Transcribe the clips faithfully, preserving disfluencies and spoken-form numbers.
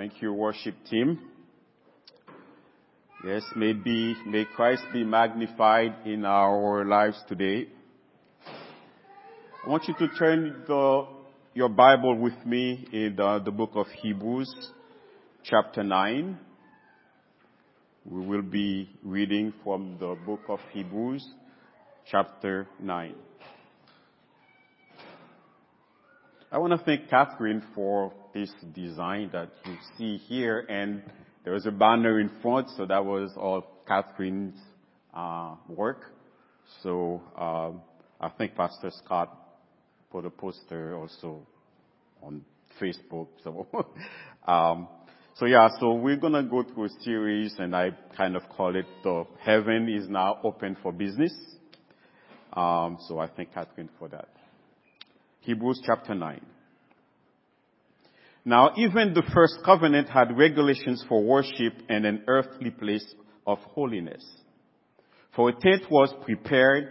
Thank you, worship team. Yes, may, be, may Christ be magnified in our lives today. I want you to turn the, your Bible with me in the, the book of Hebrews, chapter nine. We will be reading from the book of Hebrews, chapter nine. I want to thank Catherine for this design that you see here, and there was a banner in front, so that was all Catherine's uh, work. So um, I think Pastor Scott put a poster also on Facebook. So, um, so yeah, so we're gonna go through a series, and I kind of call it the Heaven is Now Open for Business. Um, so I thank Catherine for that. Hebrews chapter nine. Now, even the first covenant had regulations for worship and an earthly place of holiness. For a tent was prepared,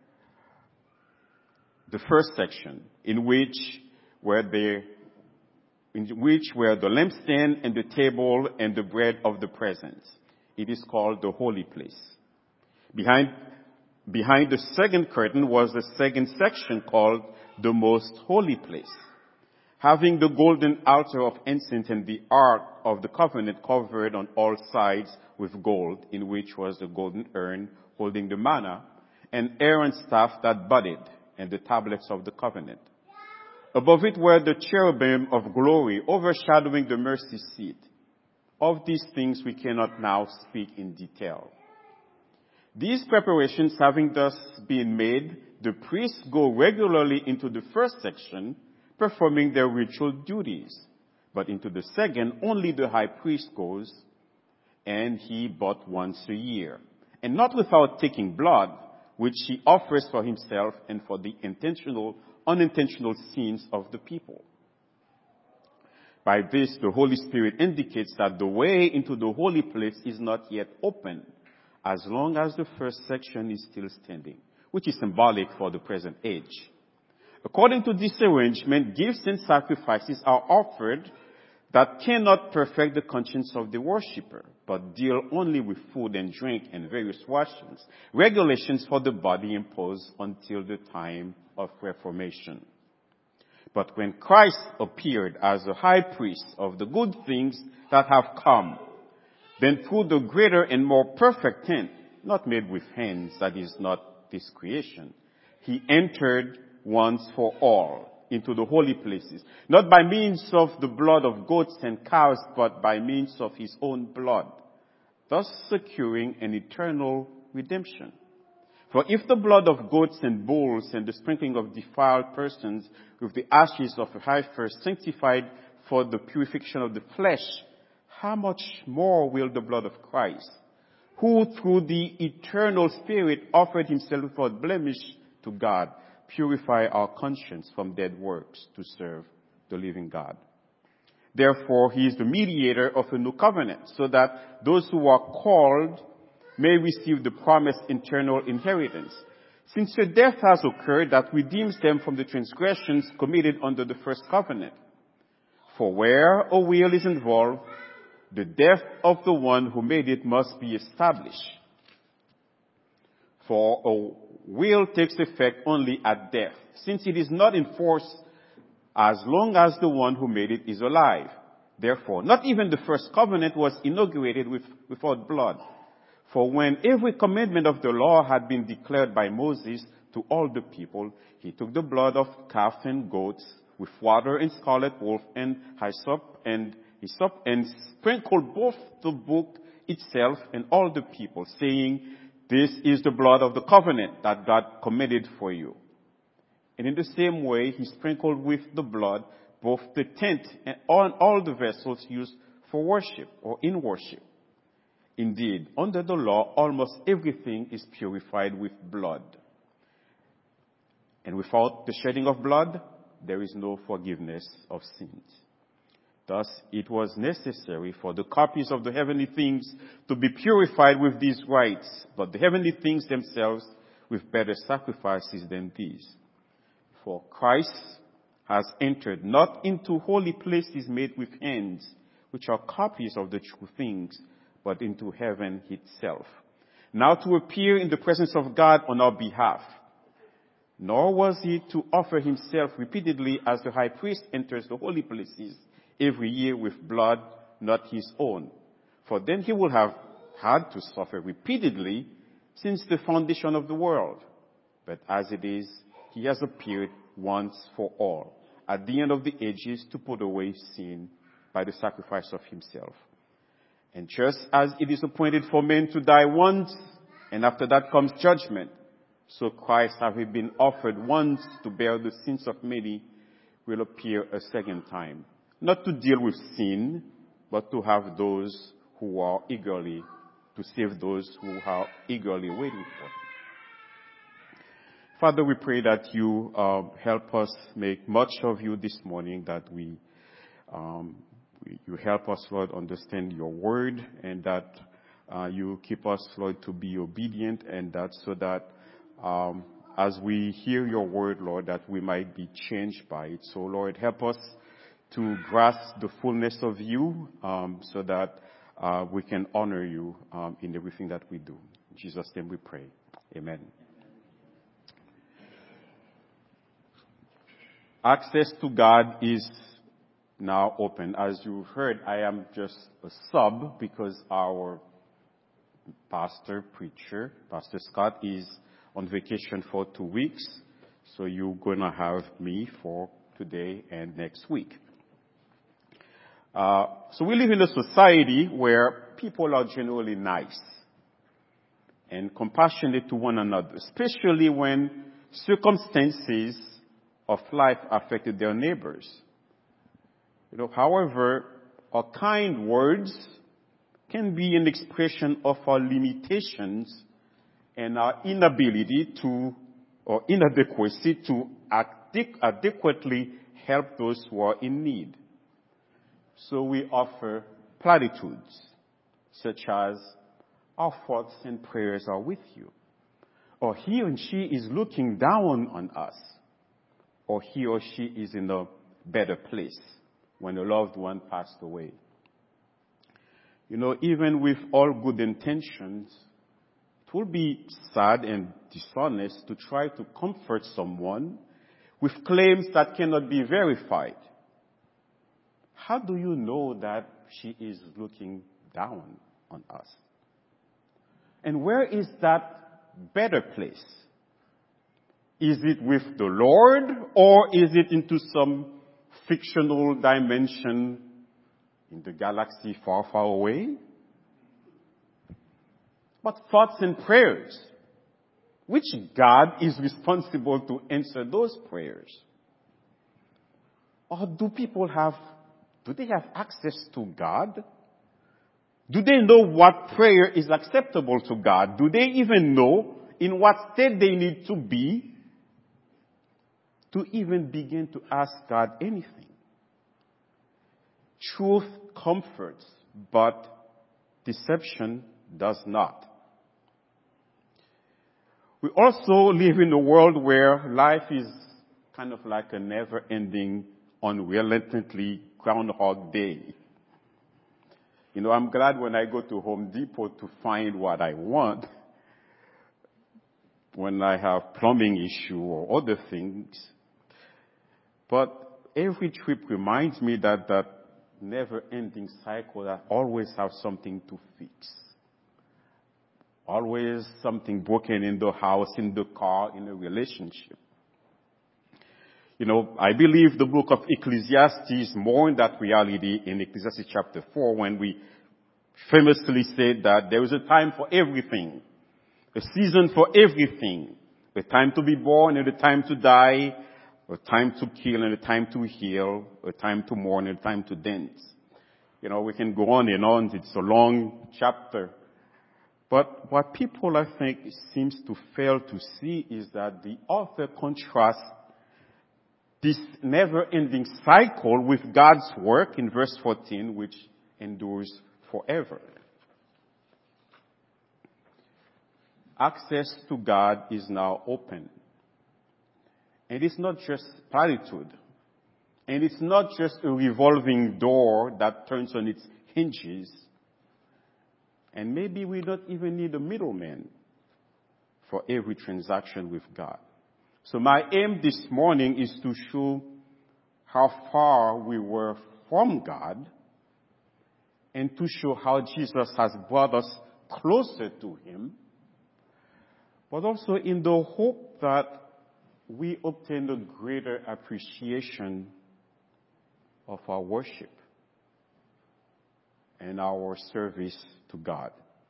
the first section, in which were the, in which were the lampstand and the table and the bread of the presence. It is called the holy place. Behind, behind the second curtain was the second section called the most holy place, having the golden altar of incense and the ark of the covenant covered on all sides with gold, in which was the golden urn holding the manna, and Aaron's staff that budded, and the tablets of the covenant. Above it were the cherubim of glory overshadowing the mercy seat. Of these things we cannot now speak in detail. These preparations having thus been made, the priests go regularly into the first section, performing their ritual duties. But into the second, only the high priest goes, and he but once a year, and not without taking blood, which he offers for himself and for the intentional, unintentional sins of the people. By this, the Holy Spirit indicates that the way into the holy place is not yet open, as long as the first section is still standing, which is symbolic for the present age. According to this arrangement, gifts and sacrifices are offered that cannot perfect the conscience of the worshipper, but deal only with food and drink and various washings, regulations for the body imposed until the time of Reformation. But when Christ appeared as a high priest of the good things that have come, then through the greater and more perfect tent, not made with hands, that is not this creation, he entered once for all into the holy places, not by means of the blood of goats and cows, but by means of his own blood, thus securing an eternal redemption. For if the blood of goats and bulls and the sprinkling of defiled persons with the ashes of a heifer sanctified for the purification of the flesh, how much more will the blood of Christ, who through the eternal Spirit offered himself without blemish to God, purify our conscience from dead works to serve the living God. Therefore, he is the mediator of a new covenant, so that those who are called may receive the promised eternal inheritance. Since a death has occurred that redeems them from the transgressions committed under the first covenant. For where a will is involved, the death of the one who made it must be established. For a will takes effect only at death, since it is not enforced as long as the one who made it is alive. Therefore, not even the first covenant was inaugurated with, without blood. For when every commandment of the law had been declared by Moses to all the people, he took the blood of calf and goats with water and scarlet wool and hyssop and hyssop and sprinkled both the book itself and all the people, saying, "This is the blood of the covenant that God committed for you." And in the same way, he sprinkled with the blood both the tent and all the vessels used for worship or in worship. Indeed, under the law, almost everything is purified with blood. And without the shedding of blood, there is no forgiveness of sins. Thus, it was necessary for the copies of the heavenly things to be purified with these rites, but the heavenly things themselves with better sacrifices than these. For Christ has entered not into holy places made with hands, which are copies of the true things, but into heaven itself. Now to appear in the presence of God on our behalf. Nor was he to offer himself repeatedly as the high priest enters the holy places every year with blood not his own. For then he would have had to suffer repeatedly since the foundation of the world. But as it is, he has appeared once for all, at the end of the ages, to put away sin by the sacrifice of himself. And just as it is appointed for men to die once, and after that comes judgment, so Christ, having been offered once to bear the sins of many, will appear a second time, not to deal with sin, but to have those who are eagerly, to save those who are eagerly waiting for him. Father, we pray that you uh, help us make much of you this morning, that we, um, we, you help us, Lord, understand your word, and that uh, you keep us, Lord, to be obedient, and that so that um, as we hear your word, Lord, that we might be changed by it. So, Lord, help us to grasp the fullness of you, um, so that uh, we can honor you um, in everything that we do. In Jesus' name we pray. Amen. Access to God is now open. As you've heard, I am just a sub because our pastor, preacher, Pastor Scott, is on vacation for two weeks. So you're going to have me for today and next week. Uh, so we live in a society where people are generally nice and compassionate to one another, especially when circumstances of life affected their neighbors. You know, however, our kind words can be an expression of our limitations and our inability to, or inadequacy to adequ- adequately help those who are in need. So we offer platitudes, such as, our thoughts and prayers are with you, or he and she is looking down on us, or he or she is in a better place when a loved one passed away. You know, even with all good intentions, it will be sad and dishonest to try to comfort someone with claims that cannot be verified. How do you know that she is looking down on us? And where is that better place? Is it with the Lord, or is it into some fictional dimension in the galaxy far, far away? But thoughts and prayers, which God is responsible to answer those prayers? Or do people have, do they have access to God? Do they know what prayer is acceptable to God? Do they even know in what state they need to be to even begin to ask God anything? Truth comforts, but deception does not. We also live in a world where life is kind of like a never-ending, unrelentingly Groundhog Day. You know, I'm glad when I go to Home Depot to find what I want, when I have plumbing issue or other things. But every trip reminds me that that never-ending cycle, that always have something to fix. Always something broken in the house, in the car, in a relationship. You know, I believe the book of Ecclesiastes mourned that reality in Ecclesiastes chapter four, when we famously said that there is a time for everything, a season for everything, a time to be born and a time to die, a time to kill and a time to heal, a time to mourn and a time to dance. You know, we can go on and on. It's a long chapter. But what people, I think, seems to fail to see is that the author contrasts this never-ending cycle with God's work in verse fourteen, which endures forever. Access to God is now open. And it's not just platitude. And it's not just a revolving door that turns on its hinges. And maybe we don't even need a middleman for every transaction with God. So my aim this morning is to show how far we were from God and to show how Jesus has brought us closer to Him, but also in the hope that we obtain a greater appreciation of our worship and our service to God.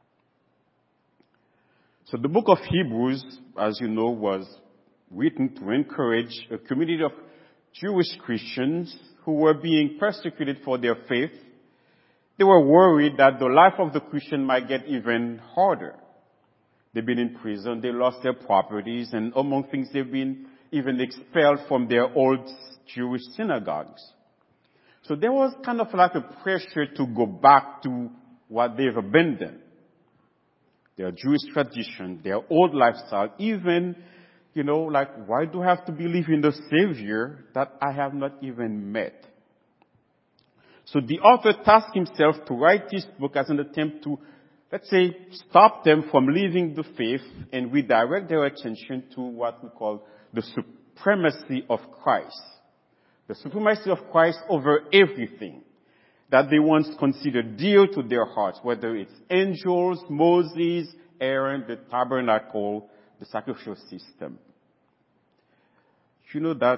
So the book of Hebrews, as you know, was written to encourage a community of Jewish Christians who were being persecuted for their faith. They were worried that the life of the Christian might get even harder. They've been in prison, they lost their properties, and among things, they've been even expelled from their old Jewish synagogues. So there was kind of like a pressure to go back to what they've abandoned. Their Jewish tradition, their old lifestyle, even, you know, like, why do I have to believe in the Savior that I have not even met? So the author tasked himself to write this book as an attempt to, let's say, stop them from leaving the faith and redirect their attention to what we call the supremacy of Christ. The supremacy of Christ over everything that they once considered dear to their hearts, whether it's angels, Moses, Aaron, the tabernacle, the sacrificial system. You know that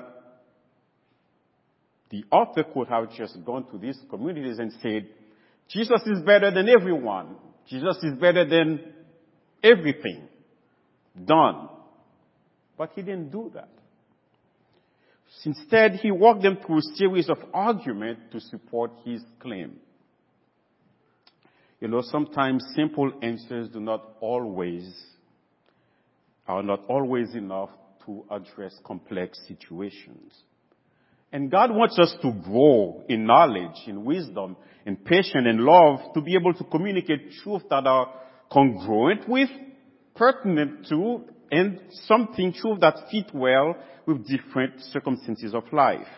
the author could have just gone to these communities and said, Jesus is better than everyone. Jesus is better than everything. Done. But he didn't do that. Instead, he walked them through a series of arguments to support his claim. You know, sometimes simple answers do not always, are not always enough to address complex situations. And God wants us to grow in knowledge, in wisdom, in patience, and love to be able to communicate truth that are congruent with, pertinent to, and something truth that fit well with different circumstances of life.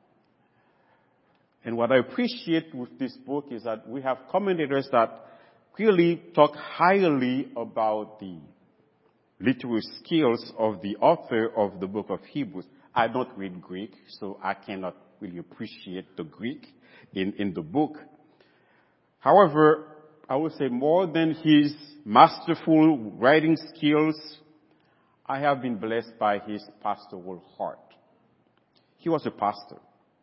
And what I appreciate with this book is that we have commentators that really talk highly about the literary skills of the author of the book of Hebrews. I don't read Greek, so I cannot really appreciate the Greek in, in the book. However, I would say more than his masterful writing skills, I have been blessed by his pastoral heart. He was a pastor.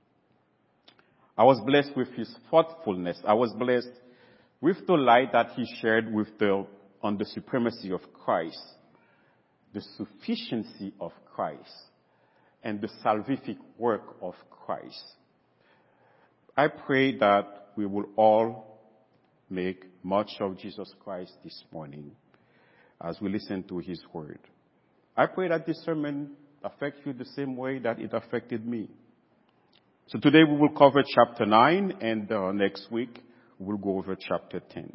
I was blessed with his thoughtfulness. I was blessed with the light that he shared with the, on the supremacy of Christ, the sufficiency of Christ, and the salvific work of Christ. I pray that we will all make much of Jesus Christ this morning as we listen to his word. I pray that this sermon affects you the same way that it affected me. So today we will cover chapter nine, and uh, next week we'll go over chapter ten.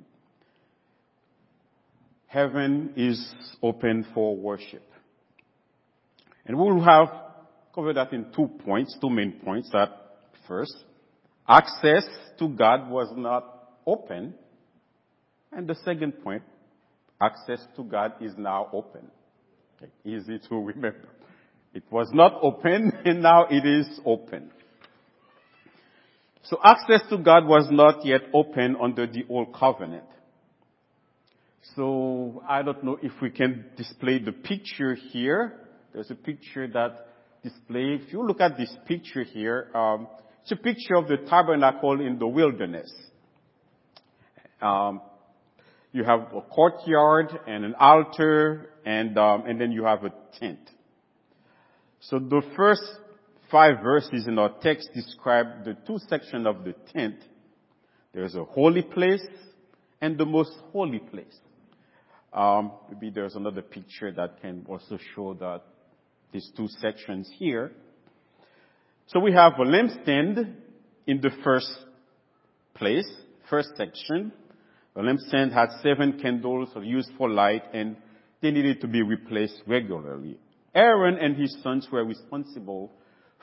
Heaven is open for worship. And we will have covered that in two points, two main points. That first, access to God was not open. And the second point, access to God is now open. Okay, easy to remember. It was not open, and now it is open. So access to God was not yet open under the old covenant. So I don't know if we can display the picture here. There's a picture that displays. If you look at this picture here, um, it's a picture of the tabernacle in the wilderness. Um, you have a courtyard and an altar, and um, and then you have a tent. So the first five verses in our text describe the two sections of the tent. There's a holy place and the most holy place. Um, maybe there's another picture that can also show that these two sections here. So we have a lampstand in the first place, first section. The lampstand had seven candles used for light, and they needed to be replaced regularly. Aaron and his sons were responsible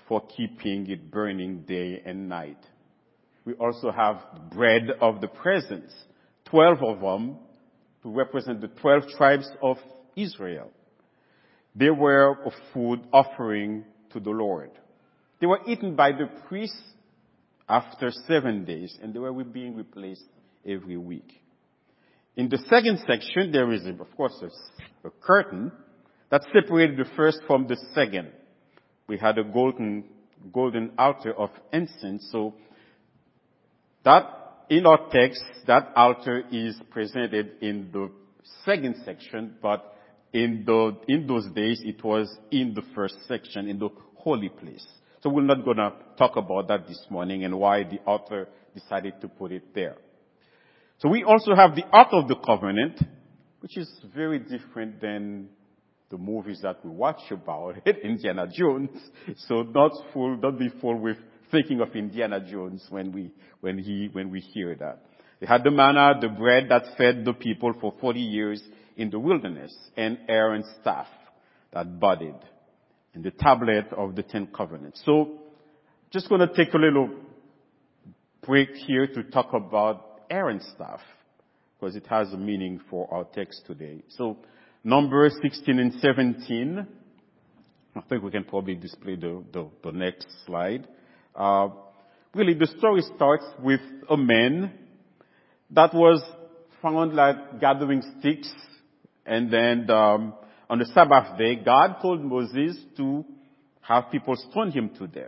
for keeping it burning day and night. We also have the bread of the presence, twelve of them, to represent the twelve tribes of Israel. They were a food offering to the Lord. They were eaten by the priests after seven days, and they were being replaced every week. In the second section, there is, of course, a, a curtain that separated the first from the second. We had a golden, golden altar of incense, so that, in our text, that altar is presented in the second section, but in the, in those days, it was in the first section, in the holy place. So we're not going to talk about that this morning and why the author decided to put it there. So we also have the Ark of the Covenant, which is very different than the movies that we watch about it, Indiana Jones. So not full, don't be full with thinking of Indiana Jones when we, when he, when we hear that. They had the manna, the bread that fed the people for forty years in the wilderness, and Aaron's staff that budded, and the tablet of the Ten Covenants. So, just going to take a little break here to talk about Aaron's staff, because it has a meaning for our text today. So, Numbers sixteen and seventeen. I think we can probably display the, the, the next slide. Uh, really, the story starts with a man that was found like gathering sticks, and then um, on the Sabbath day, God told Moses to have people stone him to death.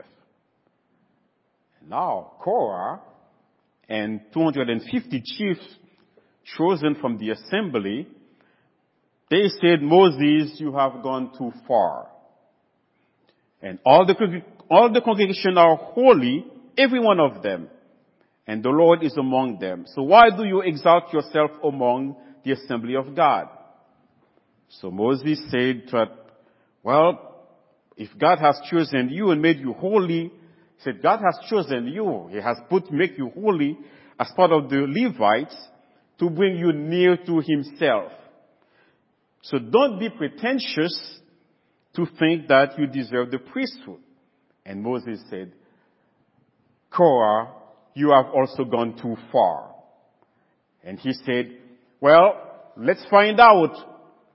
Now, Korah and two hundred fifty chiefs chosen from the assembly, they said, Moses, you have gone too far. And all the, all the congregation are holy, every one of them. And the Lord is among them. So why do you exalt yourself among the assembly of God? So Moses said that, well, if God has chosen you and made you holy, said God has chosen you. He has put, make you holy as part of the Levites to bring you near to himself. So don't be pretentious to think that you deserve the priesthood. And Moses said, Korah, you have also gone too far. And he said, well, let's find out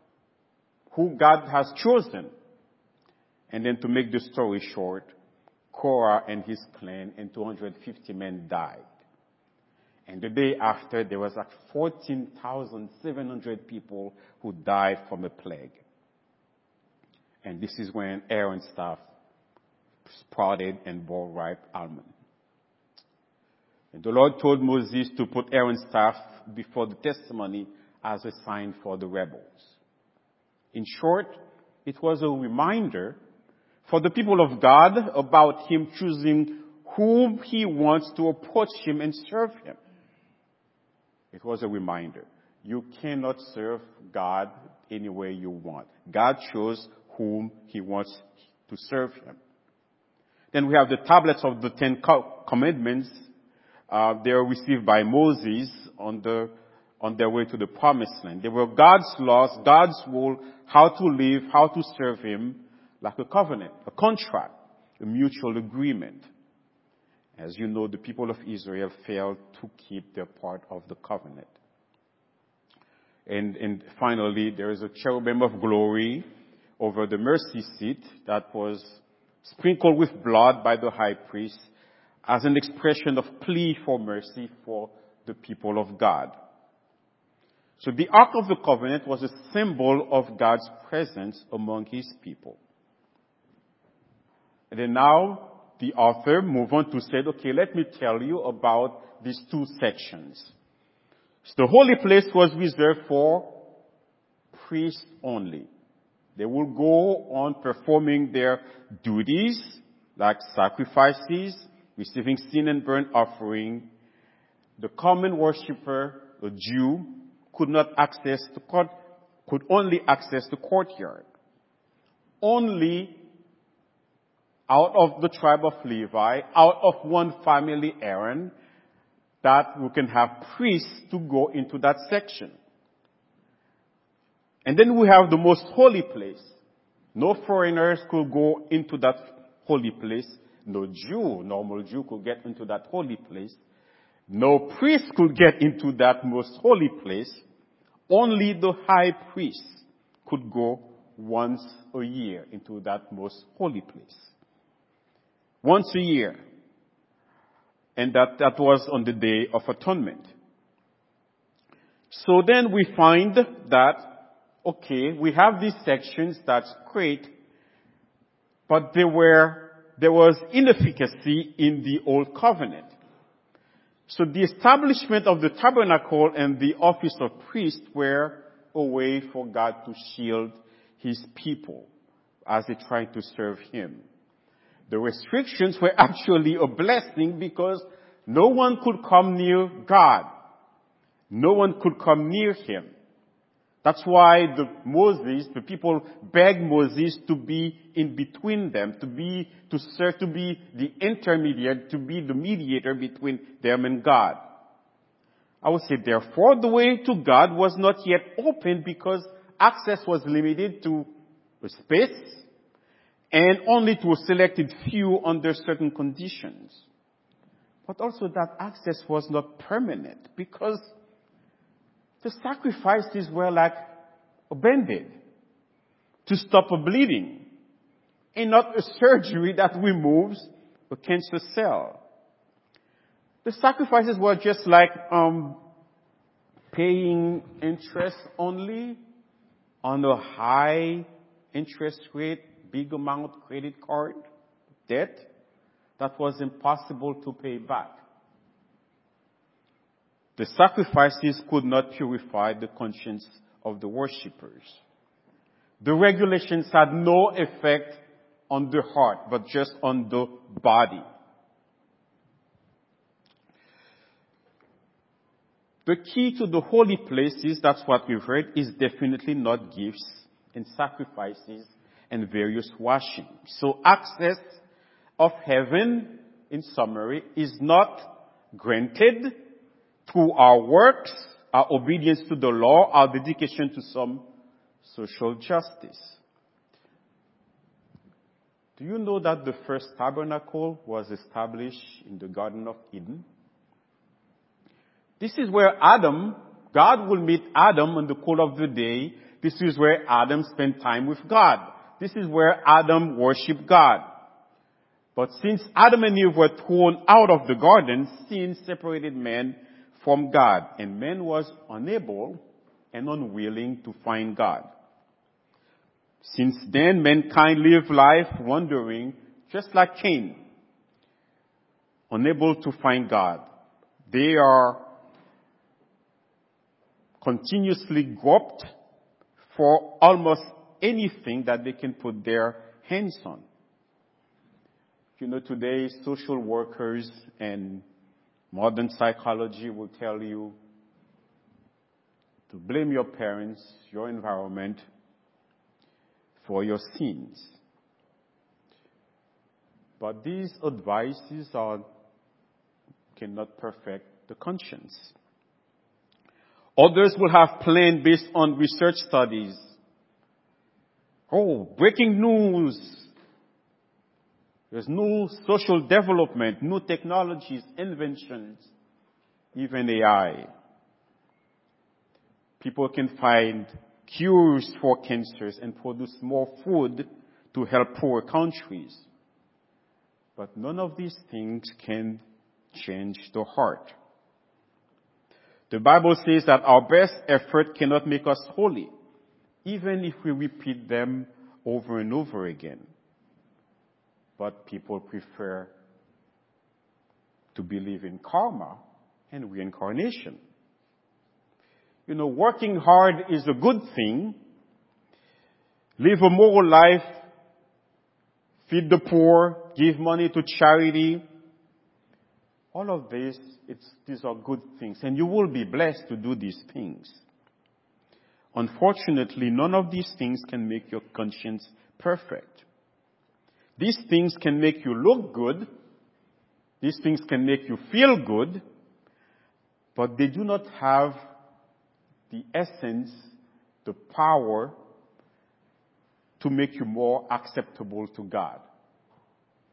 who God has chosen. And then to make the story short, Korah and his clan and two hundred fifty men died. And the day after, there was like fourteen thousand seven hundred people who died from a plague. And this is when Aaron's staff sprouted and bore ripe almond. And the Lord told Moses to put Aaron's staff before the testimony as a sign for the rebels. In short, it was a reminder for the people of God about him choosing whom he wants to approach him and serve him. It was a reminder. You cannot serve God any way you want. God chose whom he wants to serve him. Then we have the tablets of the Ten Commandments. Uh, they were received by Moses on the on their way to the Promised Land. They were God's laws, God's rule, how to live, how to serve him, like a covenant, a contract, a mutual agreement. As you know, the people of Israel failed to keep their part of the covenant. And, and finally, there is a cherubim of glory over the mercy seat that was sprinkled with blood by the high priest as an expression of plea for mercy for the people of God. So the Ark of the Covenant was a symbol of God's presence among his people. And then now the author moved on to say, okay, let me tell you about these two sections. So the holy place was reserved for priests only. They will go on performing their duties like sacrifices, receiving sin and burnt offering. The common worshiper, a Jew, could not access the court, could only access the courtyard. Only out of the tribe of Levi, out of one family, Aaron, that we can have priests to go into that section. And then we have the most holy place. No foreigners could go into that holy place. No Jew, normal Jew, could get into that holy place. No priest could get into that most holy place. Only the high priest could go once a year into that most holy place. Once a year. And that, that was on the Day of Atonement. So then we find that, okay, we have these sections, that's great, but there were, there was inefficacy in the Old Covenant. So the establishment of the tabernacle and the office of priest were a way for God to shield his people as they tried to serve him. The restrictions were actually a blessing because no one could come near God. No one could come near him. That's why the Moses, the people begged Moses to be in between them, to be, to serve, to be the intermediate, to be the mediator between them and God. I would say, therefore, the way to God was not yet open because access was limited to a space and only to a selected few under certain conditions. But also that access was not permanent because the sacrifices were like a band-aid to stop a bleeding and not a surgery that removes a cancer cell. The sacrifices were just like um, paying interest only on a high interest rate, big amount credit card debt that was impossible to pay back. The sacrifices could not purify the conscience of the worshippers. The regulations had no effect on the heart, but just on the body. The key to the holy places, that's what we've heard, is definitely not gifts and sacrifices and various washings. So access of heaven, in summary, is not granted through our works, our obedience to the law, our dedication to some social justice. Do you know that the first tabernacle was established in the Garden of Eden? This is where Adam, God will meet Adam in the cool of the day. This is where Adam spent time with God. This is where Adam worshiped God. But since Adam and Eve were thrown out of the garden, sin separated man from God, and man was unable and unwilling to find God. Since then, mankind lived life wandering, just like Cain, unable to find God. They are continuously groped for almost anything that they can put their hands on. You know, today, social workers and modern psychology will tell you to blame your parents, your environment, for your sins. But these advices are, cannot perfect the conscience. Others will have planned based on research studies. Oh, breaking news. There's new social development, new technologies, inventions, even A I. People can find cures for cancers and produce more food to help poor countries. But none of these things can change the heart. The Bible says that our best effort cannot make us holy, even if we repeat them over and over again. But people prefer to believe in karma and reincarnation. You know, working hard is a good thing. Live a moral life, feed the poor, give money to charity. All of this, it's, these are good things. And you will be blessed to do these things. Unfortunately, none of these things can make your conscience perfect. These things can make you look good. These things can make you feel good. But they do not have the essence, the power to make you more acceptable to God.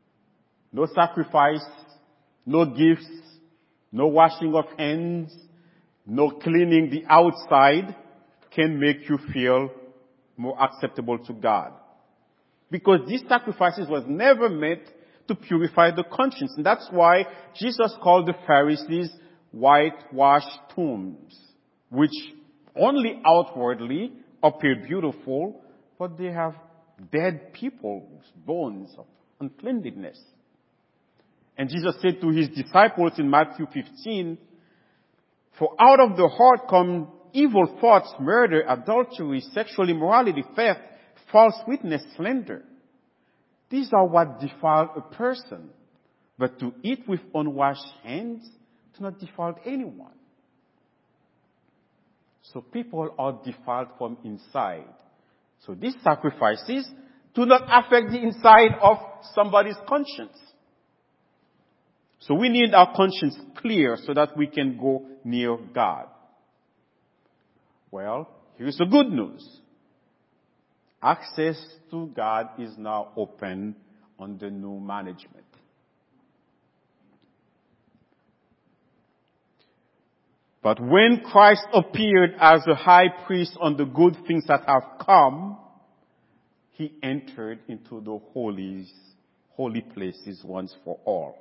no sacrifice, no gifts, no washing of hands, no cleaning the outside can make you feel more acceptable to God. Because these sacrifices was never meant to purify the conscience. And that's why Jesus called the Pharisees whitewashed tombs, which only outwardly appear beautiful, but they have dead people's bones of uncleanliness. And Jesus said to his disciples in Matthew fifteen, "For out of the heart come evil thoughts, murder, adultery, sexual immorality, theft, false witness, slander. These are what defile a person. But to eat with unwashed hands do not defile anyone." So people are defiled from inside. So these sacrifices do not affect the inside of somebody's conscience. So we need our conscience clear so that we can go near God. Well, here's the good news. Access to God is now open under new management. But when Christ appeared as a high priest on the good things that have come, he entered into the holies, holy places once for all.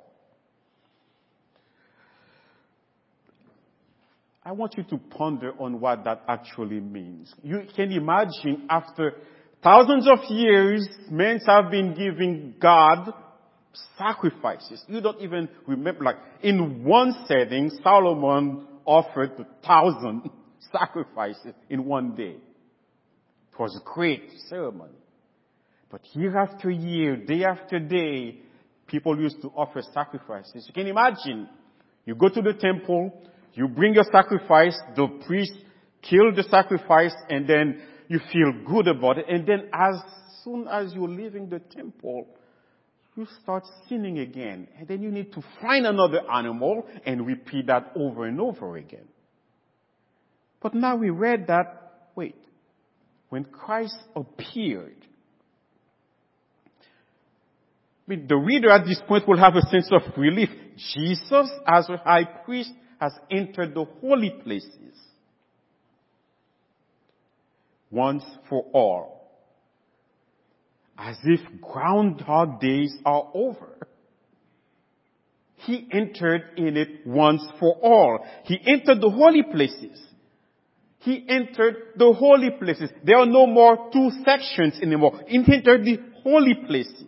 I want you to ponder on what that actually means. You can imagine after thousands of years, men have been giving God sacrifices. You don't even remember, like in one setting, Solomon offered a thousand sacrifices in one day. It was a great ceremony. But year after year, day after day, people used to offer sacrifices. You can imagine, you go to the temple, you bring your sacrifice, the priest kills the sacrifice, and then you feel good about it. And then as soon as you're leaving the temple, you start sinning again. And then you need to find another animal and repeat that over and over again. But now we read that, wait, when Christ appeared, I mean, the reader at this point will have a sense of relief. Jesus, as a high priest, has entered the holy places once for all. As if Groundhog Days are over. He entered in it once for all. He entered the holy places. He entered the holy places. There are no more two sections anymore. He entered the holy places.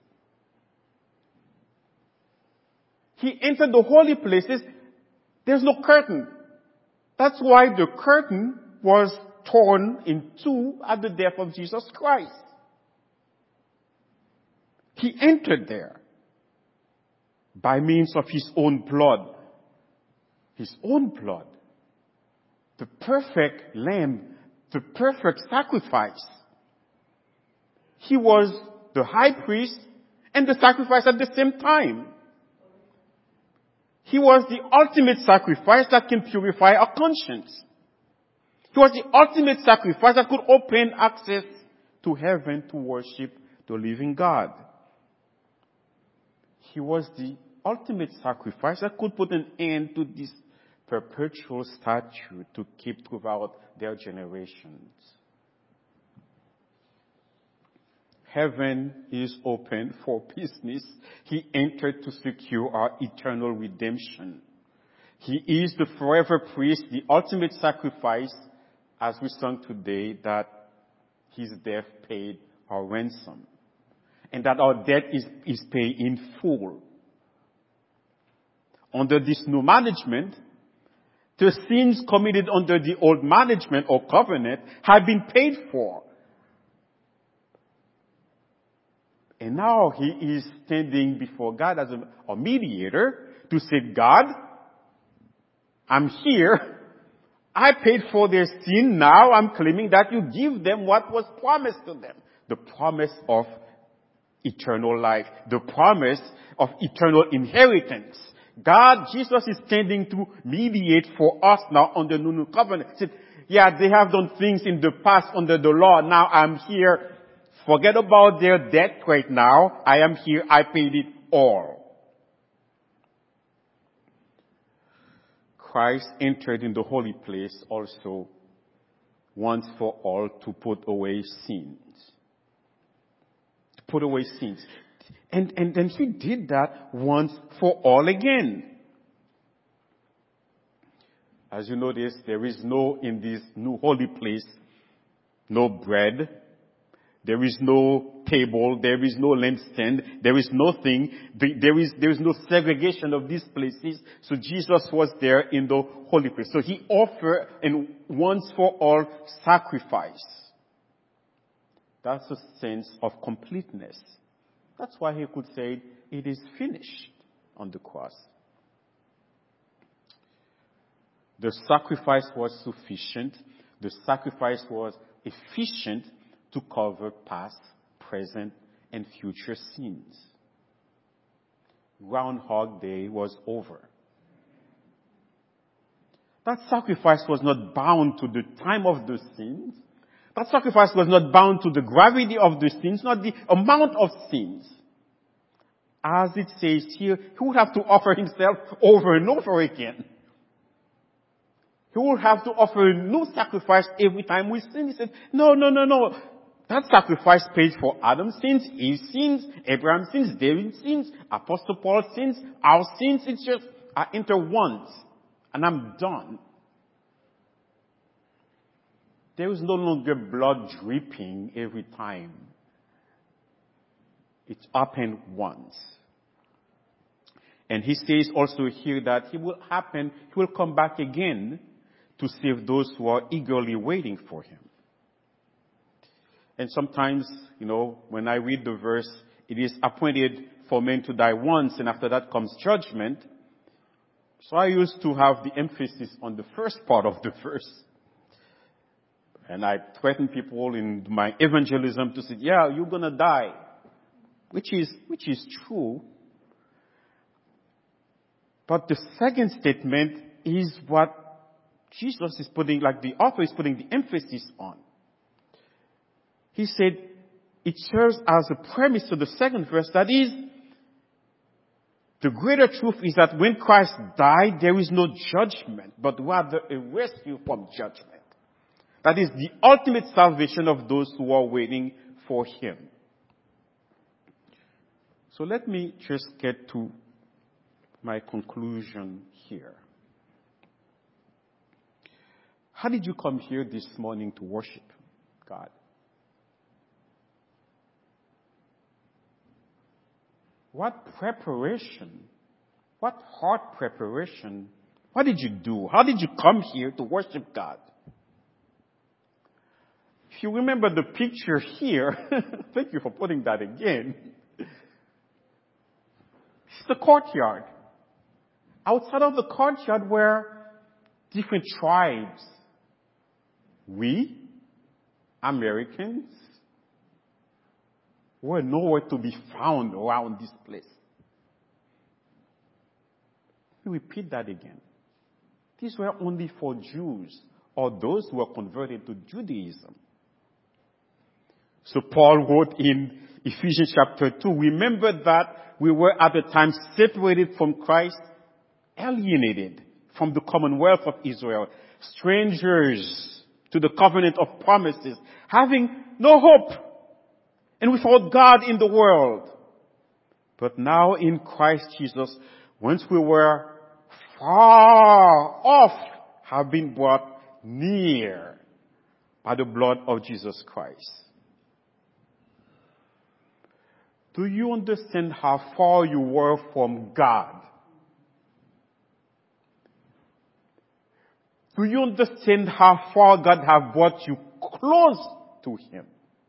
He entered the holy places. There's no curtain. That's why the curtain was torn in two at the death of Jesus Christ. He entered there by means of his own blood. His own blood. The perfect lamb, the perfect sacrifice. He was the high priest and the sacrifice at the same time. He was the ultimate sacrifice that can purify our conscience. He was the ultimate sacrifice that could open access to heaven to worship the living God. He was the ultimate sacrifice that could put an end to this perpetual statute to keep throughout their generations. Heaven is open for business. He entered to secure our eternal redemption. He is the forever priest, the ultimate sacrifice, as we sung today, that his death paid our ransom. And that our debt is, is paid in full. Under this new management, the sins committed under the old management or covenant have been paid for. And now he is standing before God as a, a mediator to say, God, I'm here. I paid for their sin. Now I'm claiming that you give them what was promised to them. The promise of eternal life. The promise of eternal inheritance. God, Jesus is standing to mediate for us now under the new covenant. He said, yeah, they have done things in the past under the law. Now I'm here. Forget about their debt right now. I am here. I paid it all. Christ entered in the holy place also once for all to put away sins. To put away sins. And, and then he did that once for all again. As you notice, there is no, in this new holy place, no bread. There is no table. There is no lampstand. There is nothing. There is, there is no segregation of these places. So Jesus was there in the holy place. So he offered a once for all sacrifice. That's a sense of completeness. That's why he could say, it is finished on the cross. The sacrifice was sufficient. The sacrifice was efficient to cover past, present, and future sins. Groundhog Day was over. That sacrifice was not bound to the time of the sins. That sacrifice was not bound to the gravity of the sins, not the amount of sins. As it says here, he would have to offer himself over and over again. He would have to offer a new sacrifice every time we sin. He said, no, no, no, no. That sacrifice paid for Adam's sins, Eve's sins, Abraham's sins, David's sins, Apostle Paul's sins, our sins. It's just, I enter once and I'm done. There is no longer blood dripping every time. It's happened once. And he says also here that he will happen, he will come back again to save those who are eagerly waiting for him. And sometimes, you know, when I read the verse, it is appointed for men to die once, and after that comes judgment. So I used to have the emphasis on the first part of the verse. And I threaten people in my evangelism to say, yeah, you're gonna die. Which is, which is true. But the second statement is what Jesus is putting, like the author is putting the emphasis on. He said, it serves as a premise to the second verse. That is, the greater truth is that when Christ died, there is no judgment, but rather a rescue from judgment. That is the ultimate salvation of those who are waiting for him. So let me just get to my conclusion here. How did you come here this morning to worship God? What preparation, what heart preparation, what did you do? How did you come here to worship God? If you remember the picture here, thank you for putting that again. It's the courtyard. Outside of the courtyard were different tribes. We, Americans, were nowhere to be found around this place. Let me repeat that again. These were only for Jews or those who were converted to Judaism. So Paul wrote in Ephesians chapter two, remember that we were at the time separated from Christ, alienated from the commonwealth of Israel, strangers to the covenant of promises, having no hope and without God in the world. But now in Christ Jesus, once we were far off, have been brought near by the blood of Jesus Christ. Do you understand how far you were from God? Do you understand how far God has brought you close to him?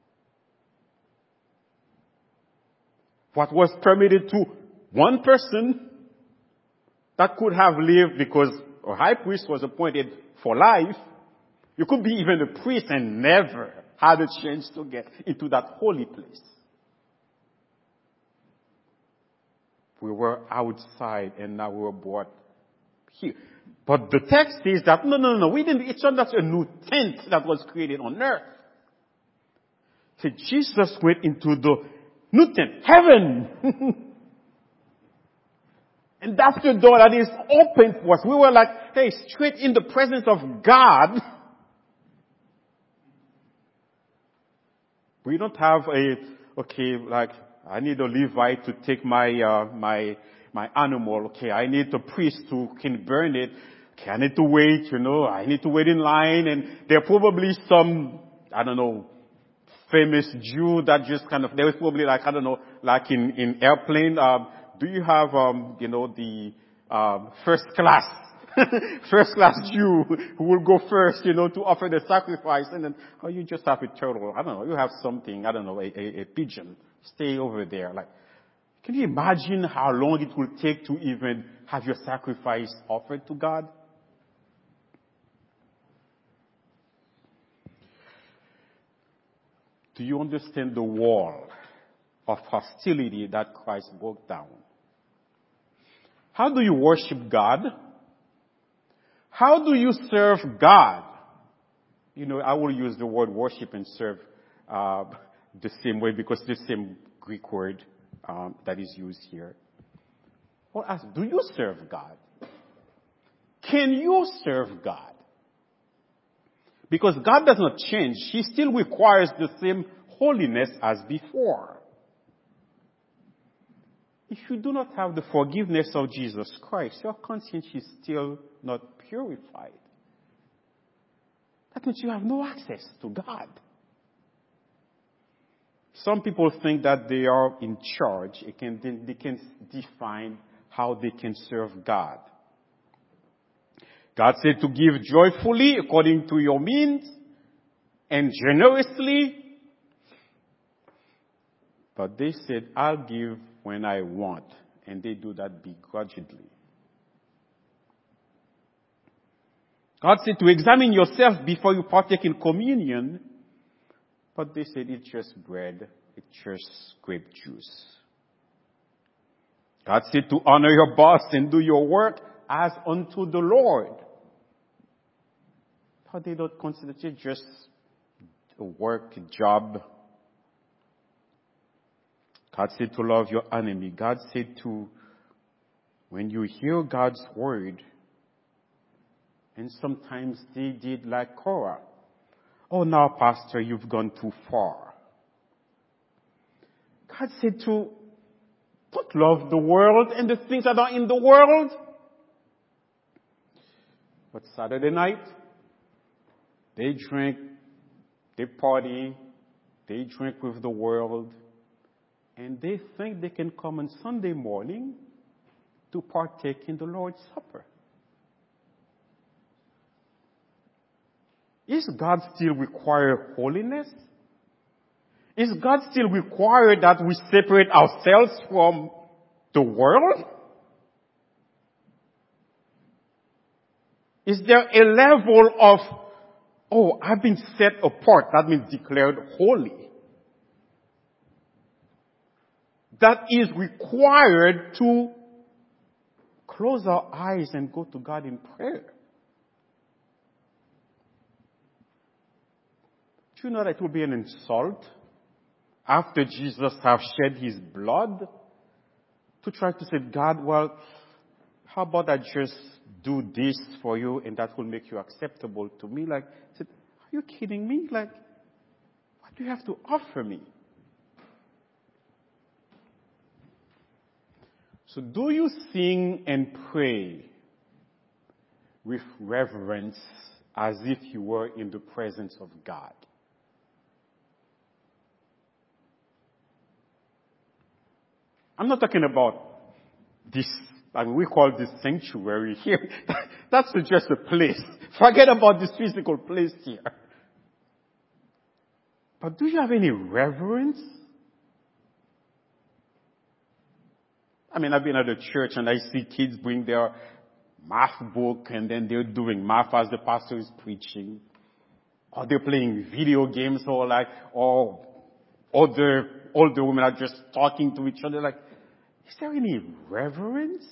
What was permitted to one person that could have lived because a high priest was appointed for life, you could be even a priest and never had a chance to get into that holy place. We were outside and now we were brought here. But the text says that, no, no, no, we didn't, it's not that a new tent that was created on earth. So Jesus went into the new tent, heaven. And that's the door that is open for us. We were like, hey, straight in the presence of God. We don't have a, okay, like, I need a Levite to take my, uh, my, my animal. Okay, I need a priest who can burn it. Okay, I need to wait, you know, I need to wait in line. And there are probably some, I don't know, famous Jew that just kind of, there was probably like, I don't know, like in, in airplane, um, do you have, um, you know, the, um, first class, first class Jew who will go first, you know, to offer the sacrifice, and then, oh, you just have a turtle. I don't know, you have something, I don't know, a, a, a pigeon. Stay over there. Like, can you imagine how long it will take to even have your sacrifice offered to God? Do you understand the wall of hostility that Christ broke down? How do you worship God? How do you serve God? You know, I will use the word worship and serve uh, the same way because it's the same Greek word um, that is used here. Well, ask, do you serve God? Can you serve God? Because God does not change. He still requires the same holiness as before. If you do not have the forgiveness of Jesus Christ, your conscience is still not purified. That means you have no access to God. Some people think that they are in charge. They can, they can define how they can serve God. God said to give joyfully according to your means and generously. But they said, I'll give when I want. And they do that begrudgingly. God said to examine yourself before you partake in communion. But they said it's just bread. It's just grape juice. God said to honor your boss and do your work as unto the Lord. But they don't consider it just a work, a job. God said to love your enemy. God said to, when you hear God's word, and sometimes they did like Korah. Oh, now, Pastor, you've gone too far. God said to, don't love the world and the things that are in the world. But Saturday night, they drink, they party, they drink with the world, and they think they can come on Sunday morning to partake in the Lord's Supper. Is God still require holiness? Is God still require that we separate ourselves from the world? Is there a level of, oh, I've been set apart, that means declared holy, that is required to close our eyes and go to God in prayer? Do you know that it would be an insult after Jesus have shed his blood to try to say, God, well, how about I just do this for you and that will make you acceptable to me? Like, I said, are you kidding me? Like, what do you have to offer me? So do you sing and pray with reverence as if you were in the presence of God? I'm not talking about this, I mean, we call this sanctuary here. That's just a place. Forget about this physical place here. But do you have any reverence? I mean, I've been at a church and I see kids bring their math book and then they're doing math as the pastor is preaching. Or they're playing video games or like, or other older women are just talking to each other. Like, is there any reverence?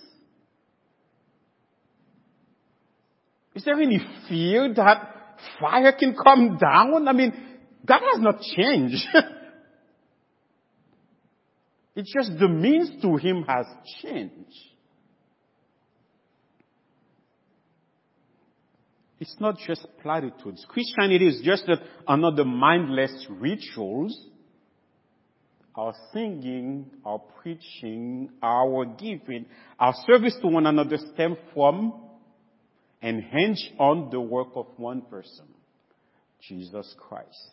Is there any fear that fire can come down? I mean, God has not changed. It's just the means to him has changed. It's not just platitudes. Christianity is just another mindless rituals. Our singing, our preaching, our giving, our service to one another stem from and hinge on the work of one person, Jesus Christ.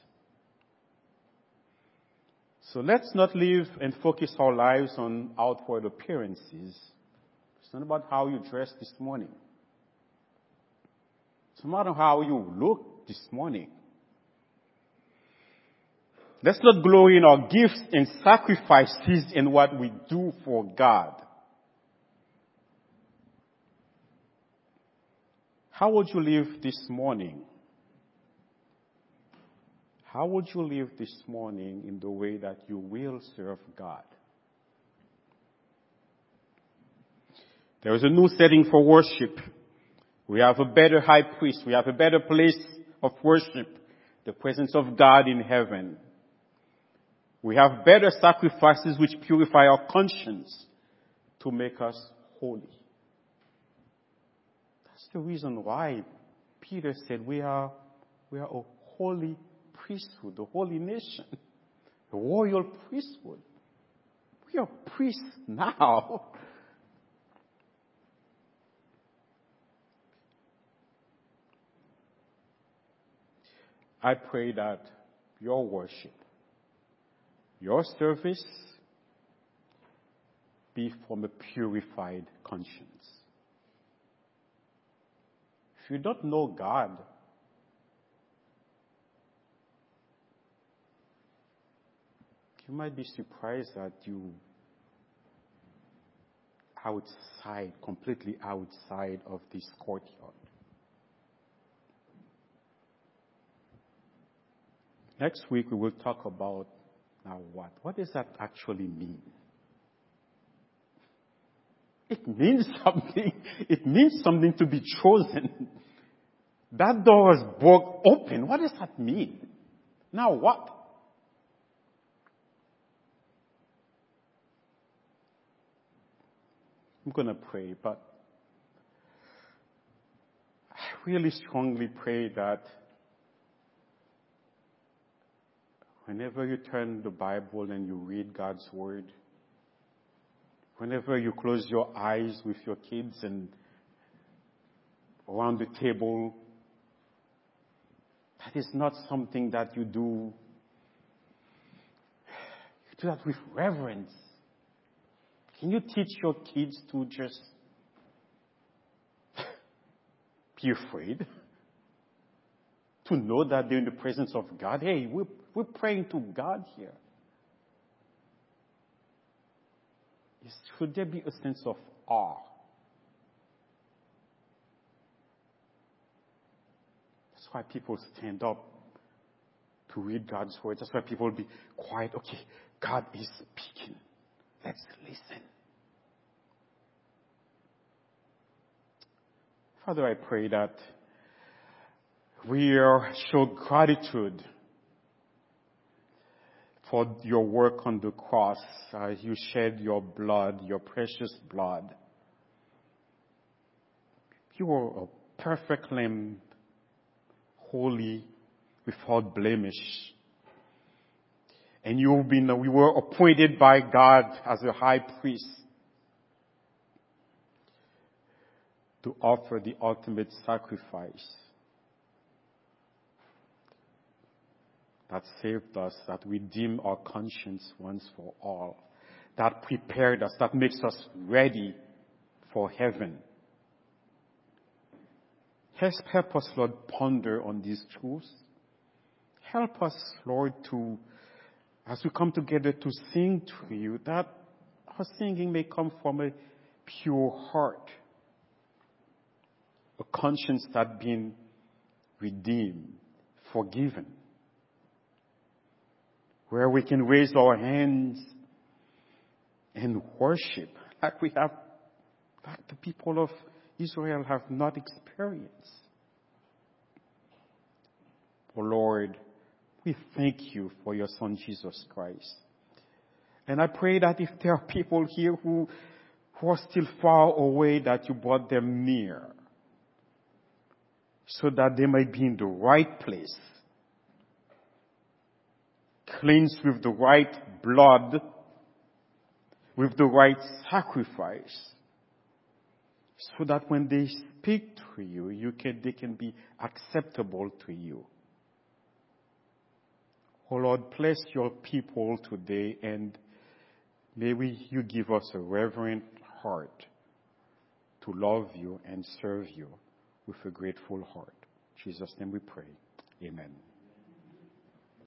So let's not live and focus our lives on outward appearances. It's not about how you dress this morning. It's no matter how you look this morning. Let's not glory in our gifts and sacrifices and what we do for God. How would you live this morning? How would you live this morning in the way that you will serve God? There is a new setting for worship. We have a better high priest. We have a better place of worship, the presence of God in heaven. We have better sacrifices which purify our conscience to make us holy. That's the reason why Peter said we are, we are a holy priesthood, a holy nation, a royal priesthood. We are priests now. I pray that your worship, your service be from a purified conscience. If you don't know God, you might be surprised that you outside, completely outside of this courtyard. Next week we will talk about now what? What does that actually mean? It means something. It means something to be chosen. That door was broke open. What does that mean? Now what? I'm going to pray, but I really strongly pray that whenever you turn the Bible and you read God's Word, whenever you close your eyes with your kids and around the table, that is not something that you do. You do that with reverence. Can you teach your kids to just be afraid? To know that they're in the presence of God? Hey, we're, we're praying to God here. Yes, should there be a sense of awe? That's why people stand up to read God's word. That's why people will be quiet. Okay, God is speaking. Let's listen. Father, I pray that we are show gratitude for your work on the cross as you shed your blood, your precious blood. You are a perfect lamb, holy, without blemish. And you've been, we were appointed by God as a high priest to offer the ultimate sacrifice that saved us, that redeemed our conscience once for all, that prepared us, that makes us ready for heaven. Help us, Lord, ponder on these truths. Help us, Lord, to, as we come together to sing to you, that our singing may come from a pure heart, a conscience that been redeemed, forgiven, where we can raise our hands and worship like we have, like the people of Israel have not experienced. Oh Lord, we thank you for your Son Jesus Christ. And I pray that if there are people here who, who are still far away, that you brought them near. so that they might be in the right place, cleansed with the right blood, with the right sacrifice, so that when they speak to you, you can, they can be acceptable to you. Oh Lord, bless your people today, and may we, you give us a reverent heart to love you and serve you with a grateful heart. In Jesus' name we pray. Amen.